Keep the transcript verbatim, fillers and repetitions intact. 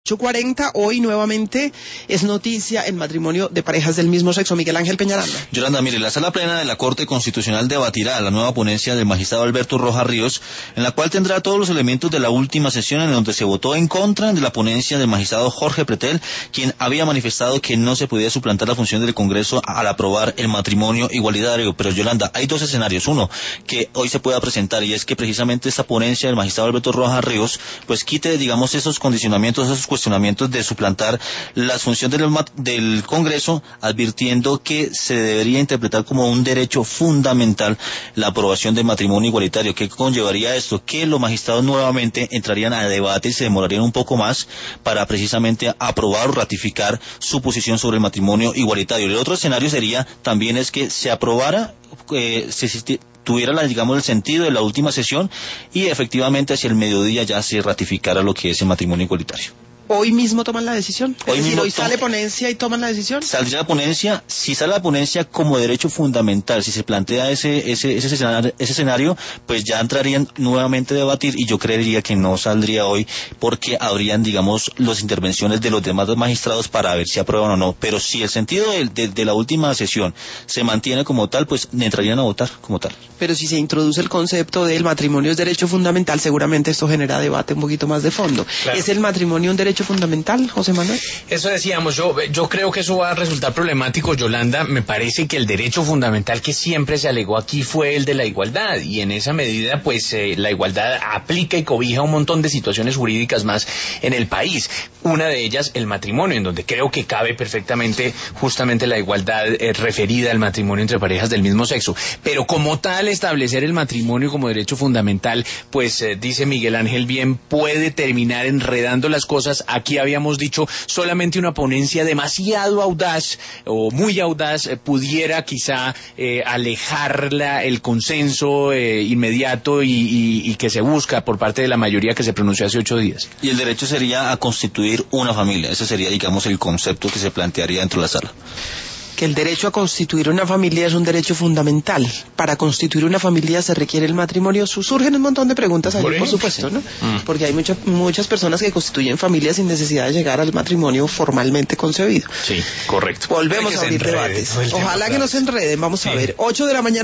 ocho cuarenta, hoy nuevamente es noticia el matrimonio de parejas del mismo sexo. Miguel Ángel Peñaranda. Yolanda, mire, la Sala Plena de la Corte Constitucional debatirá la nueva ponencia del magistrado Alberto Rojas Ríos, en la cual tendrá todos los elementos de la última sesión en donde se votó en contra de la ponencia del magistrado Jorge Pretel, quien había manifestado que no se podía suplantar la función del Congreso al aprobar el matrimonio igualitario. Pero Yolanda, hay dos escenarios. Uno, que hoy se pueda presentar, y es que precisamente esta ponencia del magistrado Alberto Rojas Ríos, pues quite, digamos, esos condicionamientos, esos cuestionamientos de suplantar las funciones del, del Congreso, advirtiendo que se debería interpretar como un derecho fundamental la aprobación del matrimonio igualitario. ¿Qué conllevaría esto? Que los magistrados nuevamente entrarían a debate y se demorarían un poco más para precisamente aprobar o ratificar su posición sobre el matrimonio igualitario. El otro escenario sería también es que se aprobara, eh, se tuviera, la, digamos, el sentido de la última sesión y efectivamente hacia el mediodía ya se ratificara lo que es el matrimonio igualitario. ¿Hoy mismo toman la decisión? Hoy, es decir, mismo ¿hoy sale ponencia y toman la decisión? Saldría la ponencia, si sale la ponencia como derecho fundamental, si se plantea ese ese ese escenario, ese escenario, pues ya entrarían nuevamente a debatir, y yo creería que no saldría hoy porque habrían, digamos, las intervenciones de los demás magistrados para ver si aprueban o no. Pero si el sentido de, de, de la última sesión se mantiene como tal, pues entrarían a votar como tal. Pero si se introduce el concepto del matrimonio es derecho fundamental, seguramente esto genera debate un poquito más de fondo. Claro. ¿Es el matrimonio un derecho fundamental, José Manuel? Eso decíamos, yo yo creo que eso va a resultar problemático, Yolanda. Me parece que el derecho fundamental que siempre se alegó aquí fue el de la igualdad, y en esa medida pues eh, la igualdad aplica y cobija un montón de situaciones jurídicas más en el país. Una de ellas, el matrimonio, en donde creo que cabe perfectamente justamente la igualdad eh, referida al matrimonio entre parejas del mismo sexo. Pero como tal, establecer el matrimonio como derecho fundamental, pues eh, dice Miguel Ángel bien, puede terminar enredando las cosas. Aquí habíamos dicho solamente una ponencia demasiado audaz o muy audaz eh, pudiera quizá eh, alejar la, el consenso eh, inmediato y, y, y que se busca por parte de la mayoría que se pronunció hace ocho días. Y el derecho sería a constituir una familia. Ese sería, digamos, el concepto que se plantearía dentro de la sala. Que el derecho a constituir una familia es un derecho fundamental. Para constituir una familia se requiere el matrimonio. Surgen un montón de preguntas allí, por, por supuesto, ¿no? Mm. Porque hay mucha, muchas personas que constituyen familias sin necesidad de llegar al matrimonio formalmente concebido. Sí, correcto. Volvemos a abrir debates. Ojalá que no se enreden. Vamos sí. a ver. ocho de la mañana.